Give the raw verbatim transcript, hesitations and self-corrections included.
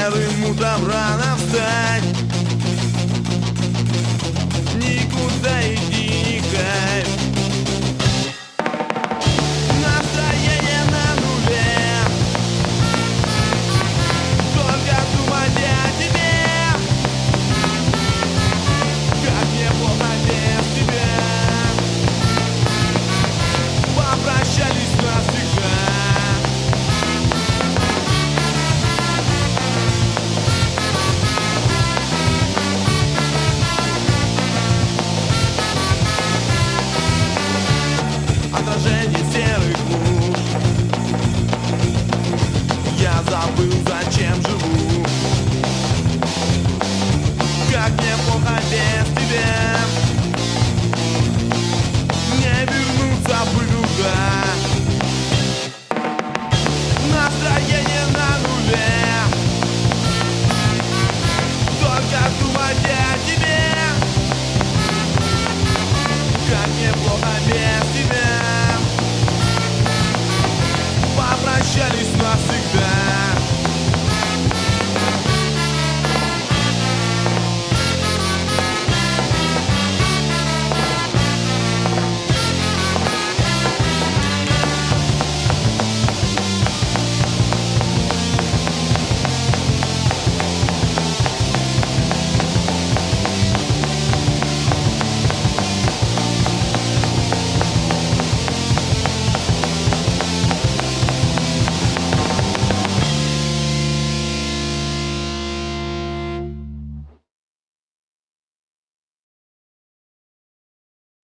серым утром рано встать, никуда идти не кайф. Настроение на нуле, только думать о тебе, как мне плохо без тебя. Попрощались навсегда. Отражение серых луж, я забыл, зачем живу, как мне плохо без тебя. Не вернуться бы туда. Настроение на нуле, только думать о тебе, как мне плохо без тебя. Попрощались навсегда.